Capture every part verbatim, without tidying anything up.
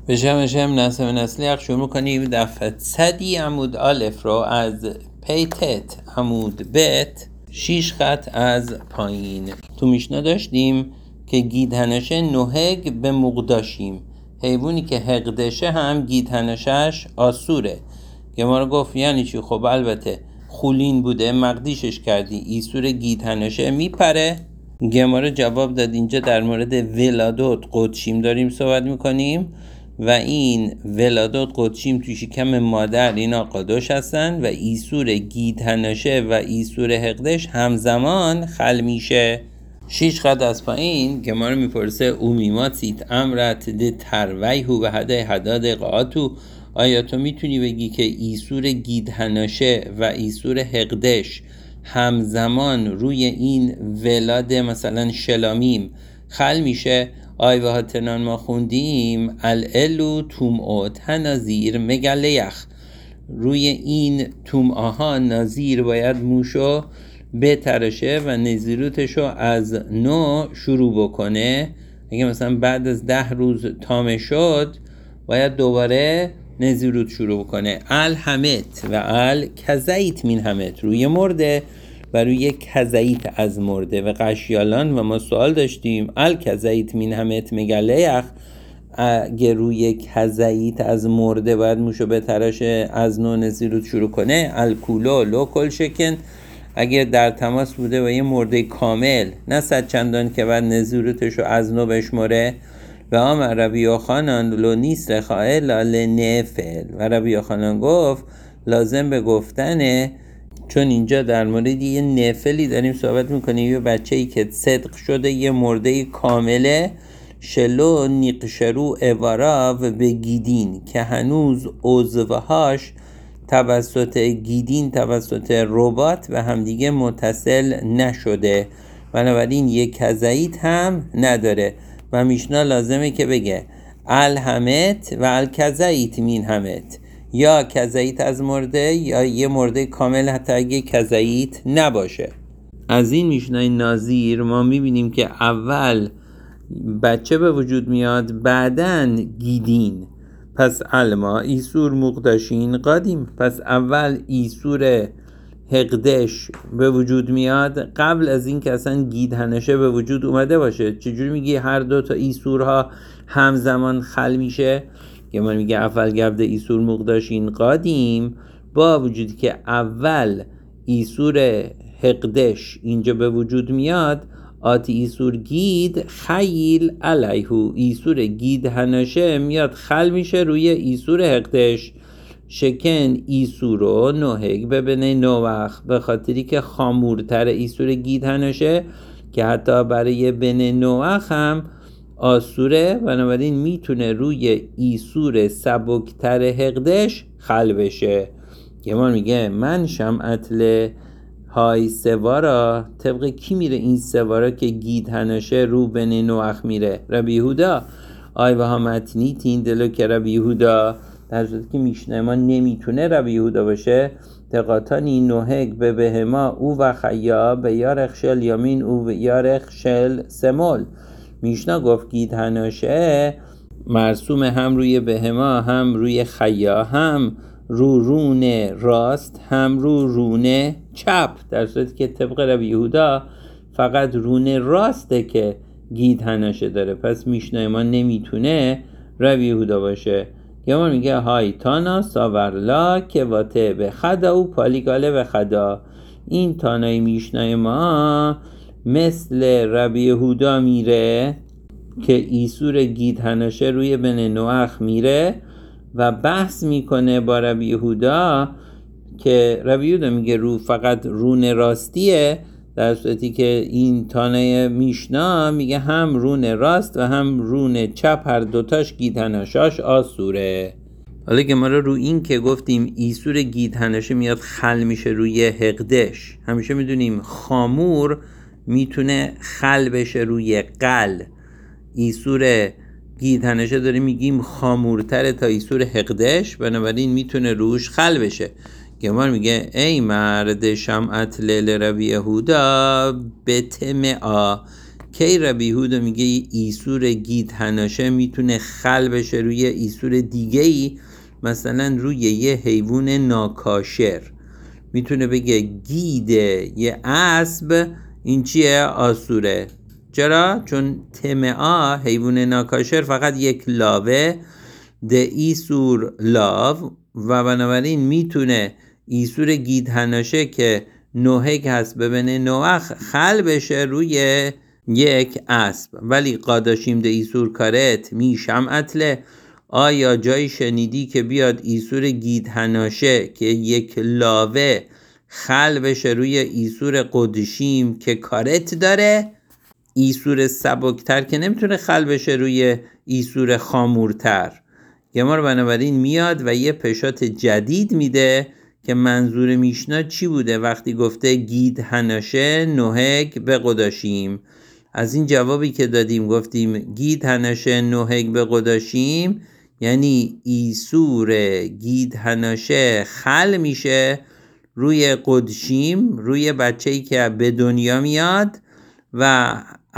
به شم شم نسل و نسلیق شروع کنیم دفعه صدی عمود الف رو از پیتت عمود بت شیش خط از پایین. تو میشنا داشتیم که گیدهنشه نهگ به مقداشیم، حیوانی که حقدشه هم گیدهنشش آسوره. گمارا گفت یعنی چی؟ خب البته خولین بوده مقدیشش کردی، ایسور گیدهنشه میپره. گمارا جواب داد اینجا در مورد ولادوت قدشیم داریم صحبت میکنیم و این ولادوت قدشیم توی شکم مادر اینا قادوش هستن و ایسور گیدهنشه و ایسور حقدش همزمان خل میشه. شیش خط از پایین گمارا میپرسه اومیماتیت امرت ده ترویهو و هده هداد قاعتو، آیا تو میتونی بگی که ایسور گیدهنشه و ایسور حقدش همزمان روی این ولاد مثلا شلامیم خل میشه؟ آی و هاتنان ما خوندیم الالو تومعوت نازیر مگله یخ، روی این تومعاها نازیر باید موشو بترشه و نزیروتشو از نو شروع بکنه. اگه مثلا بعد از ده روز تامه شد باید دوباره نزیروت شروع بکنه. ال همت و ال کزایت مین همت، روی مرده و روی کزایت از مرده و قشیالان. و ما سوال داشتیم ال کزایت مین همت مگله یخ، اگه روی کزایت از مرده باید موشو بترشه از نو نزیروت شروع کنه. ال کولو لو کل شکن، اگه در تماس بوده و یه مرده کامل نه صد چندان که بعد نزیروتشو از نو بشماره. و آمر ربی یوحنان لو نیست خائل لنفل، و ربی یوحنان گفت لازم به گفتنه، چون اینجا در مورد یه نفلی داریم صحبت میکنیم، یه بچه‌ای که صدق شده یه مرده کامله. شلو نیقشرو اوارا و بگیدین، که هنوز عضوهاش توسط گیدین توسط ربات و همدیگه متصل نشده، بنابراین یک کزایت هم نداره و میشنا لازمه که بگه ال همت و ال کزایت مین همت، یا کزایت از مرده یا یه مرده کامل حتی اگه کزایت نباشه. از این میشنای نازیر ما میبینیم که اول بچه به وجود میاد بعدن گیدین، پس علما ایسور مقداشین قادیم، پس اول ایسور حقدش به وجود میاد قبل از این که اصلا گیدهنشه به وجود اومده باشه. چجوری میگی هر دو تا ایسورها همزمان خل میشه؟ که من میگه اول گبده ایسور مقداشین قادیم، با وجودی که اول ایسور حقدش اینجا به وجود میاد، آتی ایسور گید خیل علیهو، ایسور گیدهنشه میاد خل میشه روی ایسور حقدش. شکن ایسورو نوهگ ببینه نوخ، به خاطری که خامورتر ایسور گیدهنشه که حتی برای بنه نوخ هم آسوره، بنابراین میتونه روی ایسور سبکتر حقدش خل بشه. که ما میگه من شمعتل های سوارا، طبق کی میره این سوارا که گیدهنشه رو بنه نوخ میره؟ ربی یهودا. آی و ها متنی تین دلو که ربی یهودا، در صورتی که میشنه ما نمیتونه ربی یهودا باشه. تقاطانی نوهگ به بهما او و خیا به یارخ شل یامین او و یارخ شل سمول. میشنا گفت گیدهنشه مرسوم هم روی بهما هم روی خیا، هم رو رونه راست هم رو رونه چپ، در صورتی که طبق ربی یهودا فقط رونه راسته که گیدهنشه داره. پس میشنه ما نمیتونه ربی یهودا باشه. یه ما میگه های تانا ساورلا که واته به خدا و پالیگاله به خدا، این تانای میشنه ما مثل ربی یهودا میره که ایسور گیدهنشه روی بن نوخ میره و بحث میکنه با ربی یهودا که ربی یهودا میگه رو فقط رون راستیه، در صورتی که این تانه میشنا میگه هم رون راست و هم رون چپ هر دوتاش گیدهنشاش آسوره. حالا که ما رو این که گفتیم ایسور گیدهنشه میاد خل میشه روی حقدش، همیشه میدونیم خامور میتونه خل بشه روی قل. ایسور گیدهنشه داریم میگیم خامورتره تا ایسور حقدش، بنابراین میتونه روش خل بشه. گمار میگه ای مرد شمعت لیل ربی یهودا بتمعا کی ربی یهودا میگه ایسور گید هناشه میتونه خل بشه روی ایسور دیگه ای، مثلا روی یه حیوان ناکاشر میتونه بگه گید یه اسب این چیه؟ آسوره. چرا؟ چون تمعا حیوان ناکاشر فقط یک لاوه ده ایسور لاو و بنابراین میتونه ایسور گید هناشه که نوهگ هست ببینه نوخ خل بشه روی یک اسب. ولی قاداشیم ده ایسور کارت میشم اتله، آیا جایی شنیدی که بیاد ایسور گید هناشه که یک لاوه خل بشه روی ایسور قدشیم که کارت داره؟ ایسور سبکتر که نمیتونه خل بشه روی ایسور خامورتر. گمار بنابراین میاد و یه پشات جدید میده که منظور میشنا چی بوده وقتی گفته گید هناشه نوهگ به قداشیم. از این جوابی که دادیم گفتیم گید هناشه نوهگ به قداشیم یعنی ایسور گید هناشه خل میشه روی قدشیم، روی بچه‌ای که به دنیا میاد و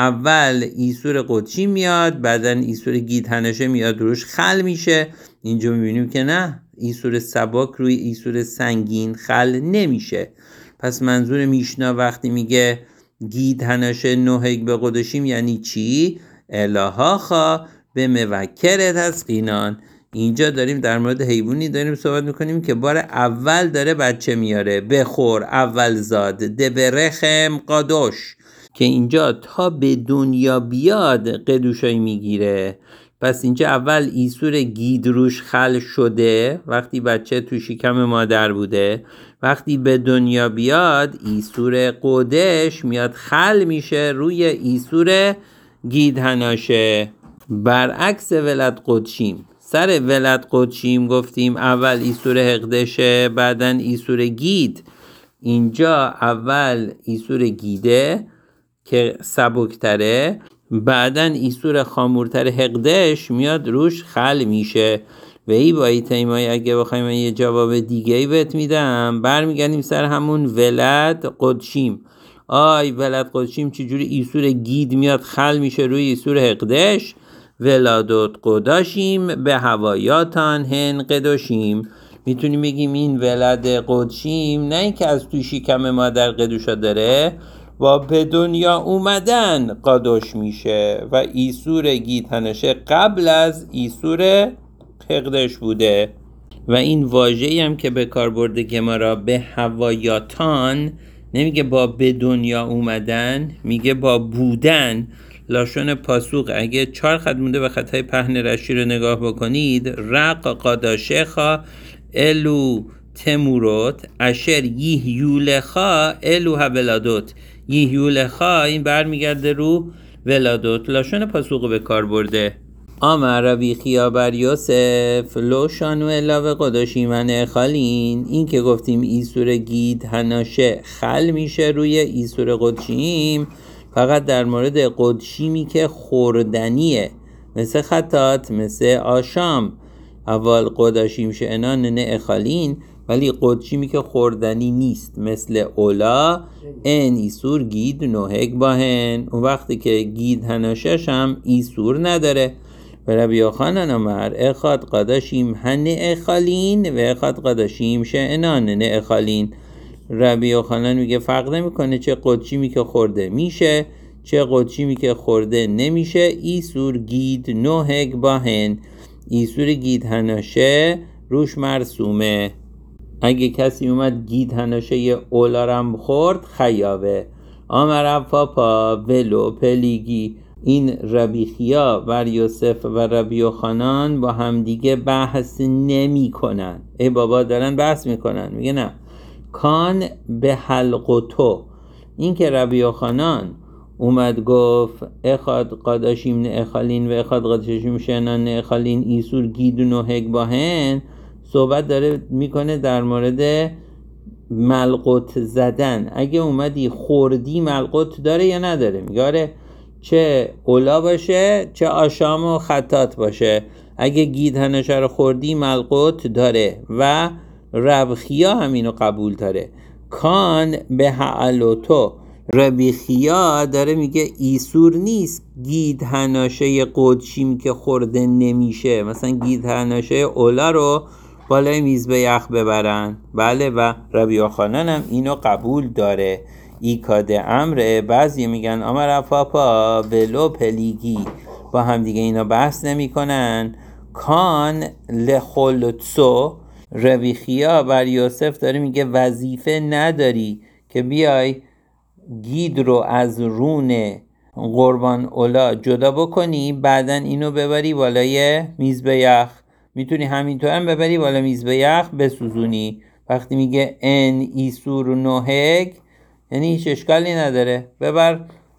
اول ایسور قدشیم میاد بعدن ایسور گید هناشه میاد روش خل میشه. اینجا میبینیم که نه، ایسور سبک روی ایسور سنگین خل نمیشه. پس منظور میشنا وقتی میگه گید هناشه نوهگ به قدشیم یعنی چی؟ الها خوا به موکرت از قینان. اینجا داریم در مورد حیوانی داریم صحبت میکنیم که بار اول داره بچه میاره، بخور اول زاد دبرخم قادوش، که اینجا تا به دنیا بیاد قدوشایی میگیره. پس اینجا اول ایسور گید روش خل شده وقتی بچه تو شکم مادر بوده، وقتی به دنیا بیاد ایسور قدش میاد خل میشه روی ایسور گید هناشه. برعکس ولد قدشیم، سر ولد قدشیم گفتیم اول ایسور حقدشه بعدن ایسور گید. اینجا اول ایسور گیده که سبکتره بعدن ایسور خامورتر حقدش میاد روش خل میشه. و ای بایی تیمایی اگه بخوایم من یه جواب دیگه ای بهت میدم برمیگردیم سر همون ولد قدشیم. آی ولد قدشیم چجوری ایسور گید میاد خل میشه روی ایسور حقدش؟ ولادت قداشیم به هوایاتان هن قدوشیم. میتونیم بگیم این ولد قدشیم نه اینکه از توی شکم مادر قدوشا داره و به دنیا اومدن قادوش میشه و ایسور گید هناشه قبل از ایسور حقدش بوده. و این واژه‌ای هم که به کار برده گمارا به هوایاتان نمیگه با به دنیا اومدن، میگه با بودن. لاشون پاسوق اگه چهار خط مونده به خطای پهن رشی رو نگاه بکنید، رق قاداشخا الو تموروت اشر یه یولخا الو ولادوت. یه یولخا این برمیگرده رو ولادوت. لاشون پاسوق به کار برده. آمر ربی خیا بر یوسف لوشانو الاوه قداشی من خالین. این که گفتیم ایسور گید هناشه خل میشه روی ایسور قدشیم فقط در مورد قدشیمی که خوردنیه، مثل خطات، مثل آشام. اول قداشیم شعنان نه اخالین، ولی قدشیمی که خوردنی نیست مثل اولا این ایسور گید نوهگ باهن. اون وقتی که گید هناشش هم ایسور نداره. و ربی یوحنان امر اخاد قداشیم هن اخالین و اخاد قداشیم شعنان نه اخالین. ربی یوحنان میگه فرق نمیکنه چه قدشیمی که خورده میشه چه قدشیمی که خورده نمیشه، ایسور گید نوهگ باهن. ایسور گید هناشه روش مرسومه. اگه کسی اومد گید هناشه یه اولارم خورد خیابه. آمر پاپا ولو پلیگی. این ربی خیا بر یوسف و ربی یوحنان با همدیگه بحث نمی کنن. ای بابا دارن بحث میکنن. میگه نه، کان به حلق تو. این که ربی یوحنان اومد گفت اخاد قاداشیم نه اخالین و اخاد قاداشیم شنان نه اخالین ایسور گید و نوهگ باهن، صحبت داره میکنه در مورد ملقوت زدن. اگه اومدی خوردی ملقوت داره یا نداره؟ میگه چه اولا باشه چه آشام و خطات باشه، اگه گید هناشه رو خوردی ملقوت داره و ربخیا همینو قبول داره. کان به حلوتو. ربی خیا داره میگه ایسور نیست گید هناشه قدشیم که خورده نمیشه، مثلا گید هناشه اولا رو بالای میزبیخ ببرن. بله، و ربی یوحنان هم اینو قبول داره. ایکاد امره، بعضی میگن آمر پاپا ولو پلیگی، با هم دیگه اینا بحث نمی کنن. کان لخلطسو، ربی خیا بر یوسف داره میگه وظیفه نداری که بیای گید رو از رون قربان اولا جدا بکنی بعدن اینو ببری بالای میزبیخ، میتونی همینطور هم ببری بالای میزبیخ بسوزونی. وقتی میگه ان ایسور نوهگ یعنی هیچ اشکالی نداره، ببر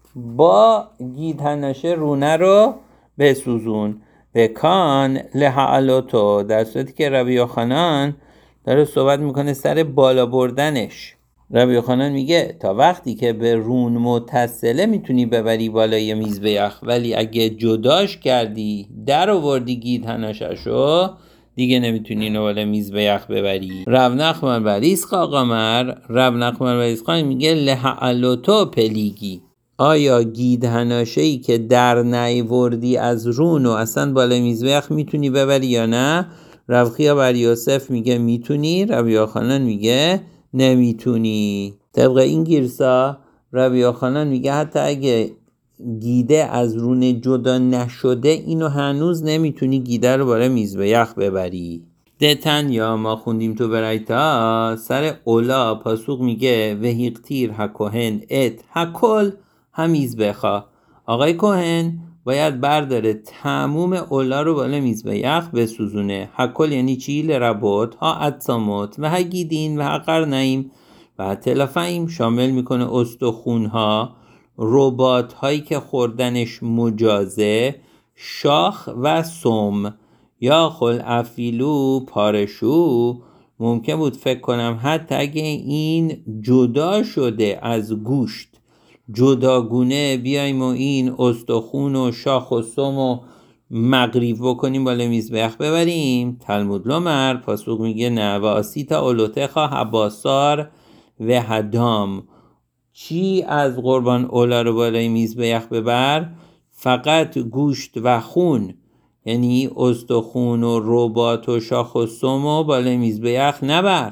با گید هناشه رونه رو بسوزون. بکان لحالوتو، در صورتی که ربی یوحنان داره صحبت میکنه سر بالا بردنش. ربی یوحنان میگه تا وقتی که به رون متصله میتونی ببری بالای میزبیخ، ولی اگه جداش کردی در آوردی گید هناششو دیگه نمیتونی اینو بالای میزبیخ ببری. رب نخمر بر ایسقا قمر، رب نخمر بر ایسقا میگه لحالوتو پلیگی، آیا گید هناشه‌ای که در نیوردی از رون و اصلا بالای میزبیخ میتونی ببری یا نه؟ رب خیا بر یوسف میگه میتونی، ربی یوحنان میگه نمیتونی. طبق این گیرسا ربی یوحنان میگه حتی اگه گیده از رون جدا نشده اینو هنوز نمیتونی گیده رو بالای میزبیخ ببری. دتن یا ما خوندیم تو برایتا سر اولا پاسوق میگه وهیقتیر هکوهن ات هکل همیز بخوا، آقای کوهن باید برداره تموم اولا رو بالا میزبیخ بسوزونه. هکل یعنی چی؟ لربوت ها اتساموت و ها گیدین و ها قرنیم و تلفیم، شامل میکنه استخون ها، رباط هایی که خوردنش مجازه، شاخ و سم. یا خل افیلو پارشو، ممکن بود فکر کنم حتی اگه این جدا شده از گوشت جداگونه بیایم و این استخون و شاخ و سم و مغریب بکنیم بالا میزبیخ ببریم. تلمود لومر پاسوق میگه نه. و آسیتا اولوتخا حباسار و هدام، چی از قربان اولا رو بالای میزبیخ ببر؟ فقط گوشت و خون، یعنی استخون و رباط و شاخ و سم و بالای میزبیخ نبر.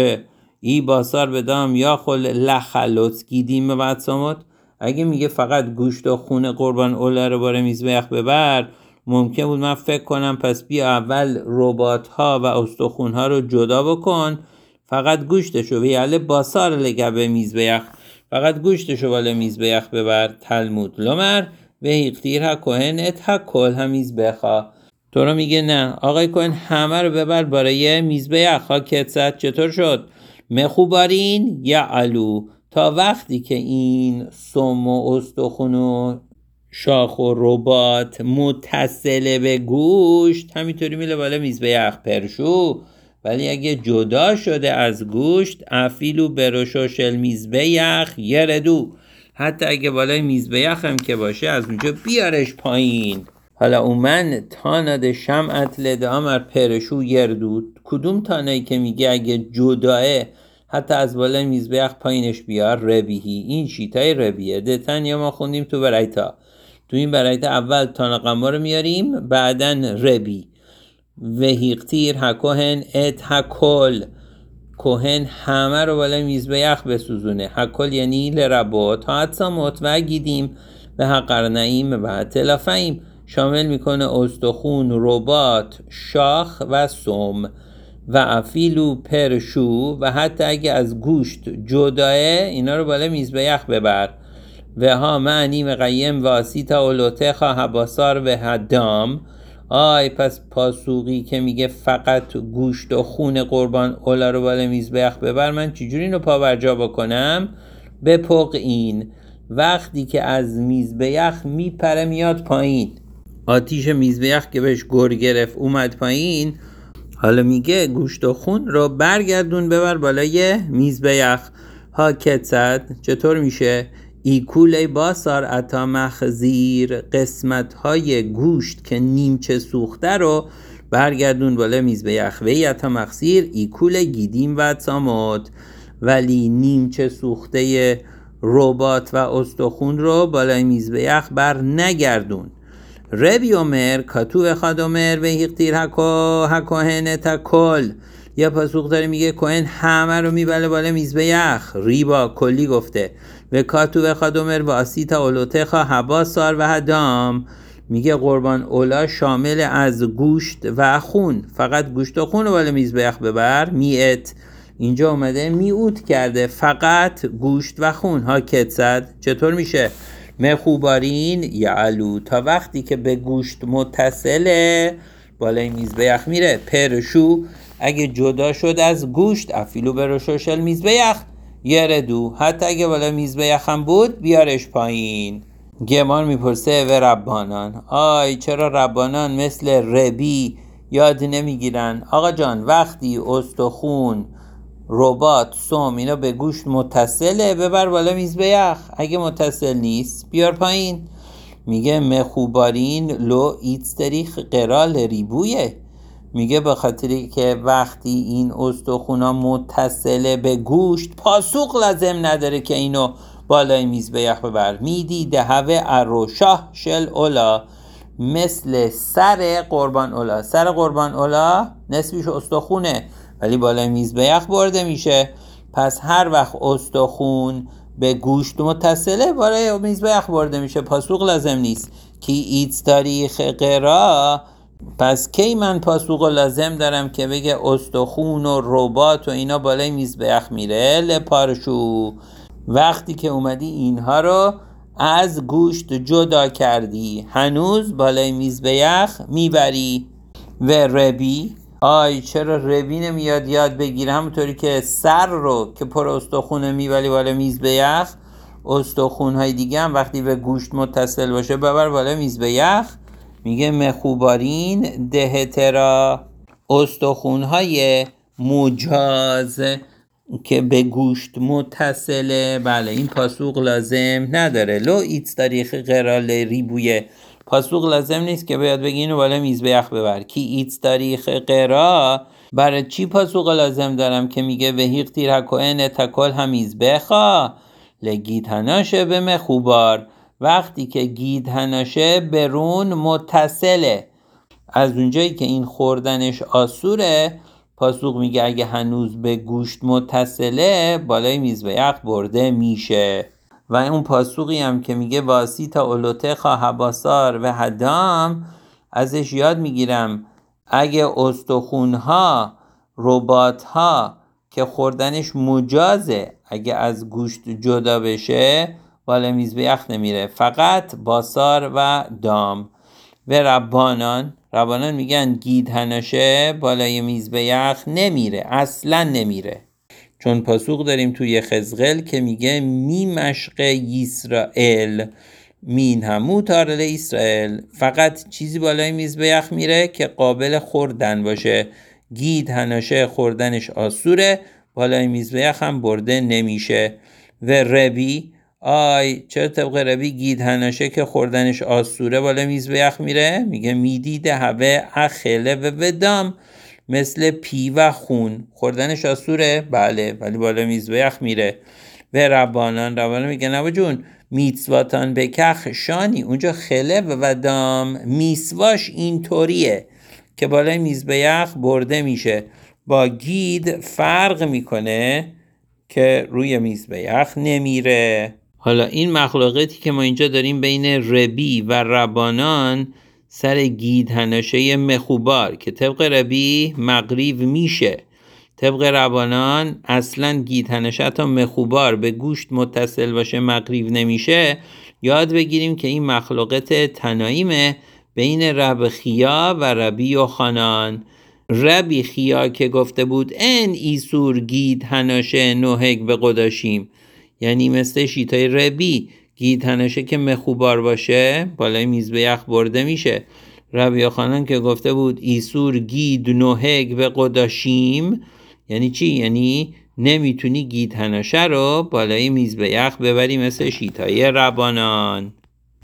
ای باسار بدام یا خل لخلوت گیدیم و بعد سامت، اگه میگه فقط گوشت و خون قربان اولا رو بالای میزبیخ ببر، ممکن بود من فکر کنم پس بیا اول رباط ها و استخون ها رو جدا بکن، فقط گوشتشو ویاله باسار لگبه میزبیخ، فقط گوشتشو بالای میزبیخ ببر. تلمود لومر و هیقتیر ها کوهن ات ها کل هم میزبیخا، تو رو میگه نه آقای کوهن همه رو ببر برای میزبیخ. ها کتست چطور شد؟ مخوبارین یا علو، تا وقتی که این سم و استخون و شاخ و رباط متصله به گوشت همینطوری میله بالا میزبیخ پرشو، ولی اگه جدا شده از گوشت افیلو بروشو شل میزبیخ یردو، حتی اگه بالای میزبیخ هم که باشه از اونجا بیارش پایین. حالا اومن تاناد شمعت لدامر پرشو یردو، کدوم تانایی که میگه اگه جداه حتی از بالای میزبیخ پایینش بیار؟ ربیهی، این شیطای ربیه. دتن یا ما خوندیم تو برایتا، تو این برایتا اول تاناقما رو میاریم بعدن ربی. وهیقتیر هکوهن ات هکل، کوهن همه رو بالای میزبیخ بسوزونه. هکل یعنی لربوت ها اتساموت و گیدیم و هقرنیم و تلفیم، شامل میکنه استخون، رباط، شاخ و سم. و افیلو پرشو، و حتی اگه از گوشت جداه اینا رو بالا میزبیخ ببر. و ها معنی مقیم واسیتا اولوتخا حباسار و هدام، آی پس پاسوقی که میگه فقط گوشت و خون قربان اولا رو بالا میزبیخ ببر، من چجوری اینو پاورجا بکنم؟ بپق این وقتی که از میزبیخ میپره میاد پایین، آتیش میزبیخ که بهش گر گرفت اومد پایین، حالا میگه گوشت و خون رو برگردون ببر بالای میزبیخ. ها کتست چطور میشه؟ ایکوله باسار اتا مخزیر، قسمت های گوشت که نیمچه سوخته رو برگردون بالای میزبیخ. وی اتا مخزیر ایکوله گیدیم و ساموت، ولی نیمچه سوخته رباط و استخون رو بالای میزبیخ بر نگردون. ربی عمر کاتو اخاد عمر و هیقتیر حکا حکاهنه تا کل. یا پاسوق داره میگه کوهن همه رو میبله بالا میزبیخ، ریبا کلی گفته. و کاتو اخاد عمر و آسیتا اولوتخا حبا سار و هدام، میگه قربان اولا شامل از گوشت و خون، فقط گوشت و خون رو بالا میزبیخ ببر. میت اینجا اومده میوت کرده فقط گوشت و خون. ها کتسد چطور میشه؟ مخوبارین یعلو تا وقتی که به گوشت متصله بالای میزبیخ میره. پرشو اگه جدا شد از گوشت افیلو برشوشل میزبیخ یردو، حتی اگه بالای میزبیخ هم بود بیارش پایین. گمان میپرسه و ربانان، آی چرا ربانان مثل ربی یاد نمیگیرن؟ آقا جان وقتی استخون رباط سوم اینا به گوشت متصله ببر بالا میزبیخ، اگه متصل نیست بیار پایین. میگه مخوبارین لو ایتستریخ قرال ریبویه، میگه به خاطری که وقتی این استخونا متصله به گوشت پاسوق لازم نداره که اینو بالای میزبیخ ببر. میدی دهوه اروشاه شل اولا، مثل سر قربان اولا. سر قربان اولا نصفش استخونه ولی بالای میزبیخ برده میشه. پس هر وقت استخون به گوشت متصله بالای میزبیخ برده میشه، پاسوق لازم نیست. کی ایت تاریخ قرا، پس کی من پاسوق لازم دارم که بگه استخون و رباط و اینا بالای میزبیخ میره؟ لپارشو وقتی که اومدی اینها رو از گوشت جدا کردی هنوز بالای میزبیخ میبری. و ربی، آی چرا ربی نمیاد یاد بگیره؟ همونطوری که سر رو که پر استخونه میبری بالا میزبیخ، استخونهای دیگه هم وقتی به گوشت متصل باشه ببر بالا میزبیخ. میگه مخوبارین دهترا، استخونهای مجاز که به گوشت متصله بله این پاسوق لازم نداره. لو ایت تاریخ قرال ریبویه، پاسوق لازم نیست که باید بگی اینو بالا میزبیخ ببر. کی ایت تاریخ قرا، برای چی پاسوق لازم دارم که میگه به هیق تیر حکوین تکل هم میزبخا لگید هناشه به مخوبار، وقتی که گید هناشه برون متصله. از اونجایی که این خوردنش آسوره پاسوق میگه اگه هنوز به گوشت متصله بالای میزبیخ برده میشه. و اون پاسوقی هم که میگه واسی تا اولوته خواهباسار و هدام، ازش یاد میگیرم اگه استخونها رباطها که خوردنش مجازه اگه از گوشت جدا بشه بالای میزبیخ نمیره، فقط باسار و دام. و ربانان ربانان میگن گید هناشه بالای میزبیخ نمیره، اصلا نمیره. چون پاسوق داریم توی خزقل که میگه می مشق اسرائیل مین همو تارل اسرائیل، فقط چیزی بالای میزبیخ میره که قابل خوردن باشه. گید هناشه خوردنش آسوره، بالای میزبیخ هم برده نمیشه. و ربی، آی چرا طبق ربی گید هناشه که خوردنش آسوره بالا میزبیخ میره؟ میگه میدیده هوه اخله و ودام، مثل پی و خون خوردنش آسوره بله ولی بالا میزبیخ میره. و ربانان ربانان میگه نبا جون میتسواتان بکخ شانی، اونجا خله و ودام میسواش اینطوریه که بالای میزبیخ برده میشه، با گید فرق میکنه که روی میزبیخ نمیره. حالا این مخلوقاتی که ما اینجا داریم بین ربی و ربانان سر گید هناشه مخوبار که طبق ربی مغریب میشه، طبق ربانان اصلا گید هناشه تا مخوبار به گوشت متصل باشه مغریب نمیشه، یاد بگیریم که این مخلوقات تنایمه بین رب خیا و ربی یوحنان. ربی خیا که گفته بود ان ایسور گید هناشه نوهگ به قداشیم، یعنی مثل شیطای ربی گید هناشه که مخوبار باشه بالای میزبیخ برده میشه. ربی یوحنان که گفته بود ایسور گید نوهگ به قداشیم، یعنی چی؟ یعنی نمیتونی گید هناشه رو بالای میزبیخ ببری مثل شیطای ربانان.